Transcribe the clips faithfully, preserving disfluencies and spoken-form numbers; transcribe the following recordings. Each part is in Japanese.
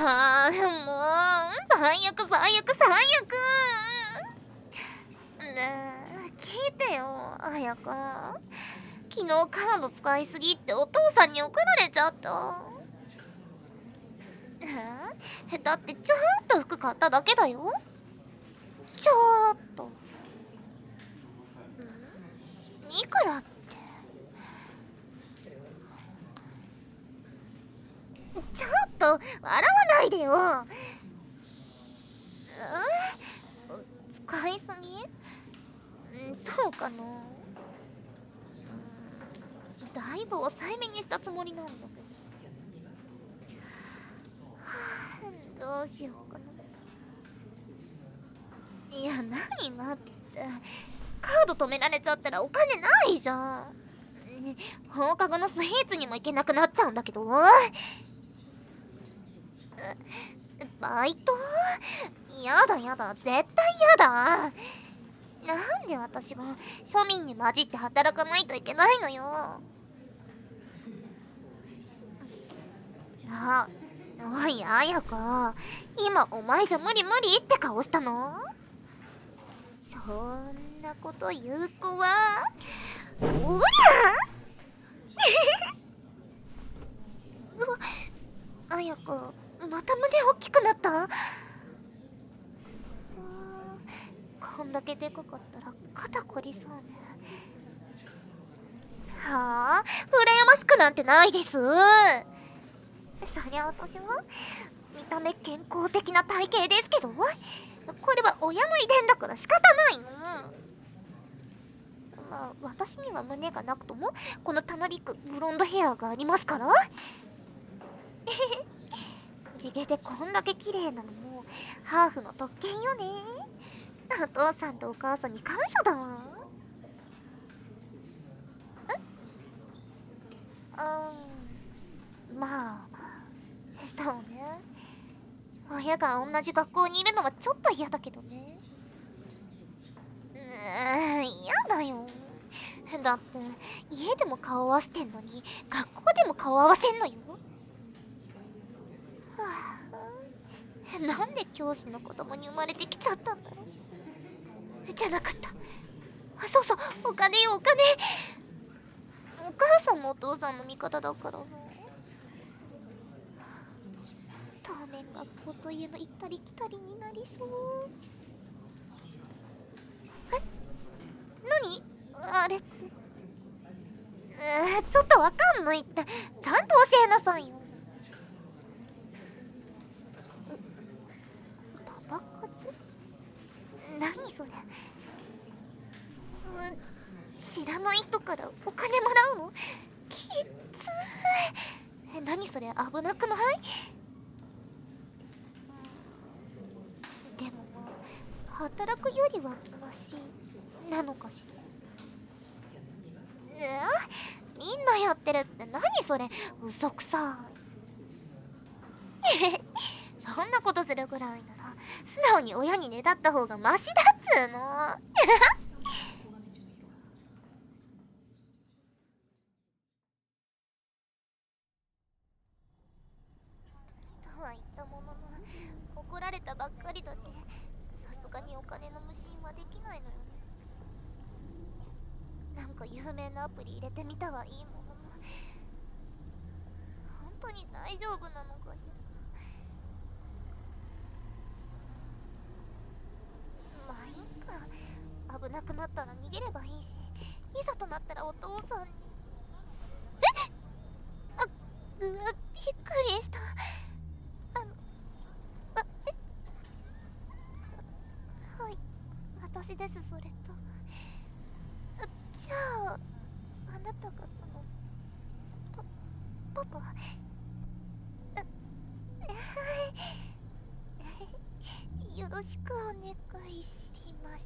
あーもう最悪最悪最悪。ねえ聞いてよ綾香、昨日カード使いすぎってお父さんに怒られちゃった。えだってちょっと服買っただけだよ。ちょっとんいくらってちょっと笑わないでよ。え使いすぎんそうかな。だいぶ抑えめにしたつもりなんだけど、はあ、どうしようかな。いや何がってカード止められちゃったらお金ないじゃん、ね、放課後のスイーツにも行けなくなっちゃうんだけど。バイトやだやだ絶対やだ。なんで私が庶民に混じって働かないといけないのよ。あ、おい綾香、今お前じゃ無理無理って顔したの？そんなこと言う子はおりゃうわ綾香また胸大きくなった。こんだけでかかったら肩こりそうね。はあ羨ましくなんてないです。そりゃ私は見た目健康的な体型ですけど、これは親の遺伝だから仕方ないの。まあ私には胸がなくともこのたなびくブロンドヘアがありますから。地毛でこんだけ綺麗なのもハーフの特権よね。お父さんとお母さんに感謝だわ。えうんまあそうね、親が同じ学校にいるのはちょっと嫌だけどね。うーん嫌だよ。だって家でも顔合わせてんのに学校でも顔合わせんのよ。はあ、なんで教師の子供に生まれてきちゃったんだろう。じゃなかった。あそうそうお金よお金。お母さんもお父さんの味方だからな。当面学校と家の行ったり来たりになりそう。え何あれって。えー、ちょっとわかんないってちゃんと教えなさいよ。パパ活何それ。う知らない人からお金もらうのきっつー。え何それ危なくない？でも働くよりはマシなのかしら。えー、みんなやってるって何それ嘘くさい。そんなことするぐらいなら素直に親にねだった方がマシだっつーの。とは言ったものの怒られたばっかりだしさすがにお金の無心はできないのよね。なんか有名なアプリ入れてみたはいいものの本当に大丈夫なのかしら。まあいいか、危なくなったら逃げればいいしいざとなったらお父さんに。えっあうわびっくりした。あのあえはい私ですそれと。じゃああなたがそのパパはいよろしくお願いします。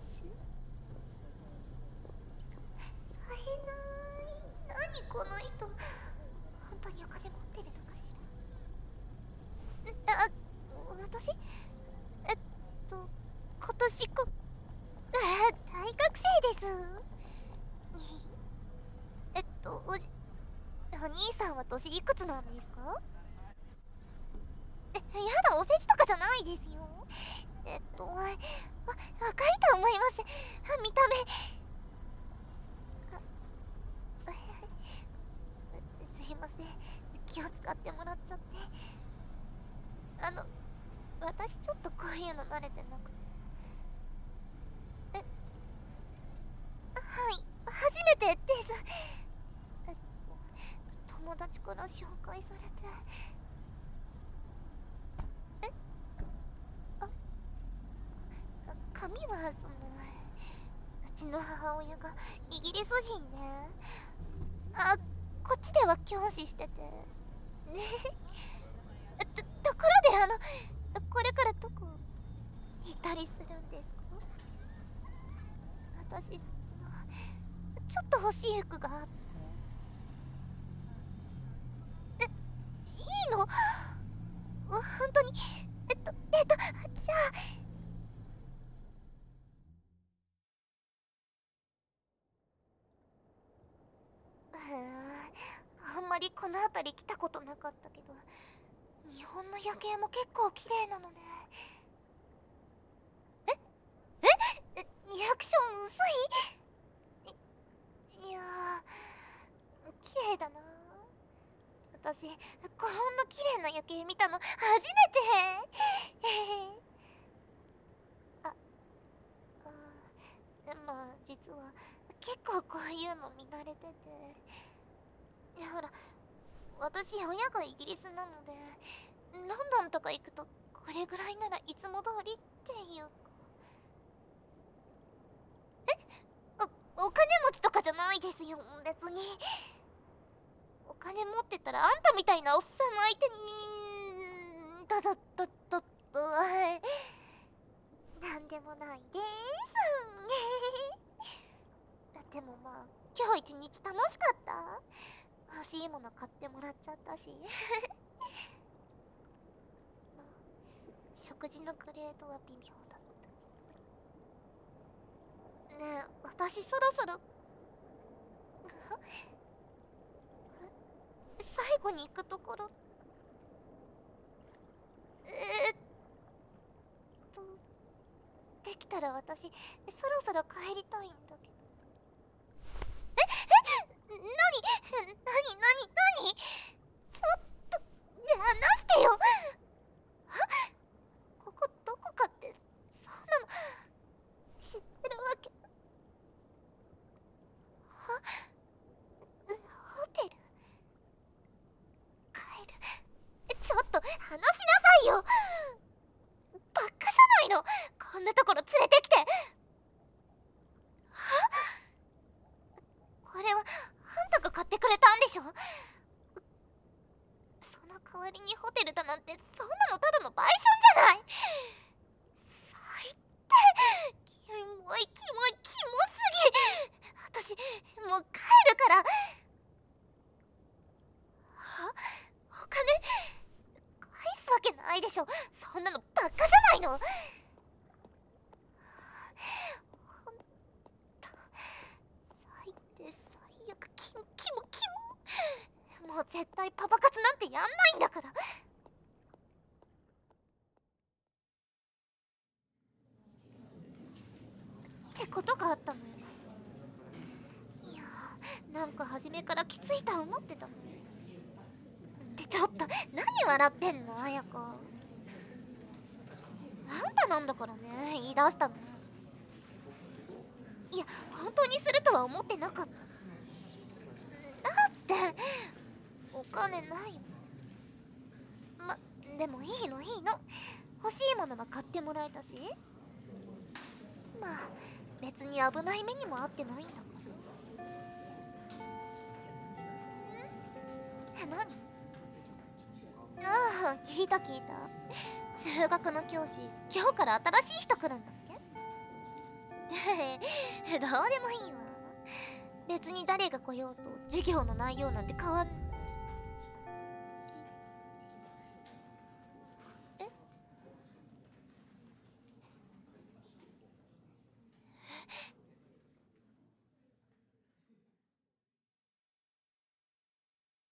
さえない何この人本当にお金持ってるのかしら。あ私えっと今年こあ大学生です。えっとおじお兄さんは年いくつなんですか？えやだ、おせちとかじゃないですよ。えっとわ若いと思います、見た目。あすいません、気を使ってもらっちゃって。あの私ちょっとこういうの慣れてなくて。えはい、初めてです。えっと友達から紹介されて。えあ髪はそのうちの母親がイギリス人で、あこっちでは教師しててね。とところで、あのこれからどこ行ったりするんですか？私そのちょっと欲しい服があって。えいいの？本当に？えっとえっとじゃあ。あんまりこの辺り来たことなかったけど、日本の夜景も結構綺麗なのね。ええリアクション薄い？いいやー綺麗だな。私こんな綺麗な夜景見たの初めて。ああまあ実は結構こういうの見慣れてて。ほら私親がイギリスなので、ロンドンとか行くとこれぐらいならいつも通りっていうか。えおお金持ちとかじゃないですよ別に。お金持ってたらあんたみたいなおっさんの相手にだだだだだなんでもないです。でもまあ今日一日楽しかった。欲しいもの買ってもらっちゃったし。食事のグレードは微妙だった。ねえ私そろそろ最後に行くところ。えー、っとできたら私そろそろ帰りたいんだけど。ええなになになになにちょっと話してよ。ここどこかってそんなの知ってるわけ？はホテル帰る？ちょっと話しなさいよ。バカじゃないのこんなところ連れてきて。はこれはあんたが買ってくれたんでしょ？その代わりにホテルだなんてそんなのただの賠償じゃない。最低。キモいキモいキモすぎ。私もう帰るから。はお金返すわけないでしょ。そんなのバカじゃないの。ほんと最低最悪キモキモキモ。もう絶対パパ活なんてやんないんだから。ってことがあったのよ。いやーなんか初めからきついとは思ってたのよ。ってちょっと何笑ってんの綾子。あんたなんだからね言い出したの。いや本当にするとは思ってなかった。だってお金ないもん。までもいいのいいの、欲しいものは買ってもらえたし。まあ別に危ない目にも遭ってないんだから。ん？何？ああ聞いた聞いた。数学の教師今日から新しい人来るんだっけ？どうでもいいわ。別に誰が来ようと授業の内容なんて変わんない。